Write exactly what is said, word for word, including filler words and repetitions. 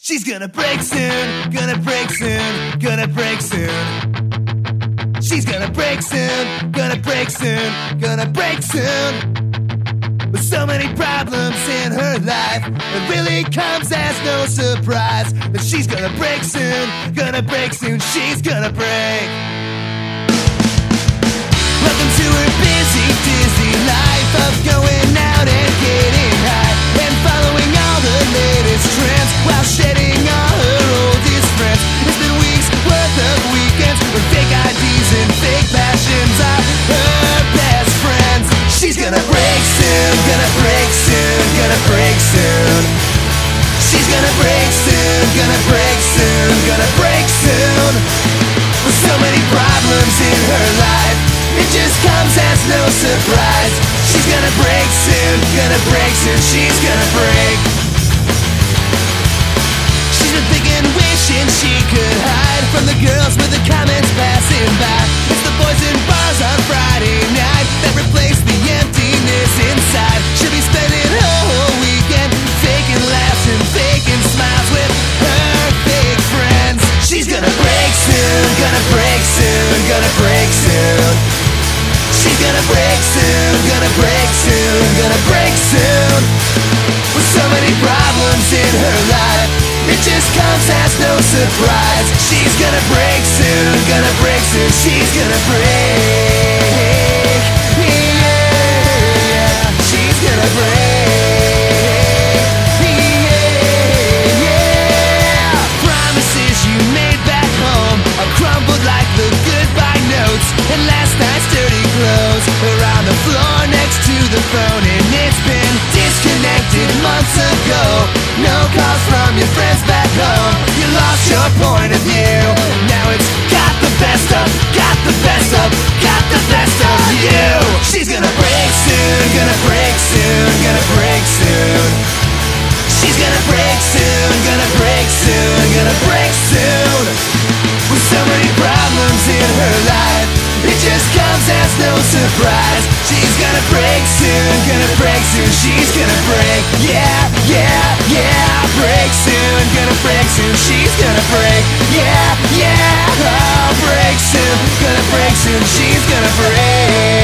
She's gonna break soon, gonna break soon, gonna break soon. She's gonna break soon, gonna break soon, gonna break soon. With so many problems in her life, it really comes as no surprise that she's gonna break soon, gonna break soon, she's gonna break. Welcome to her busy, dizzy life of going out and getting high and following all the latest trends while shedding all her oldest friends. It's been weeks worth of weekends where fake I Ds and fake passions are her best friends. She's gonna break soon, gonna break soon, gonna break soon. She's gonna break soon, gonna break soon, gonna break soon. With so many problems in her life, it just comes as no surprise. She's gonna break soon, gonna break soon, she's gonna break. She's been thinking, wishing she could hide from the girls with the comments passing by. It's the boys in bars on Friday night that replace the emptiness inside. She'll be spending her whole weekend faking laughs and faking smiles with her fake friends. She's gonna break soon, gonna break soon, gonna break soon. She's gonna break soon, gonna break soon, gonna break soon. With so many problems in her life, it just comes as no surprise. She's gonna break soon, gonna break soon, she's gonna break. Yeah, she's gonna break. Yeah, yeah. Promises you made back home are crumbled like the goodbye notes, and last night's dirty clothes are on the floor next to the phone, and it's been disconnected months ago. No calls from your friends back home. You lost your point of view. Now it's got the best of, got the best of, got the best of you. She's gonna break soon, gonna break soon, gonna break soon. She's gonna break soon, gonna break soon, gonna break soon. With so many problems in her life, it just comes as no surprise. She's gonna break soon, gonna break soon, she's gonna break. Yeah, yeah, yeah, break soon, gonna break soon, she's gonna break. Yeah, yeah, oh, break soon, gonna break soon, she's gonna break.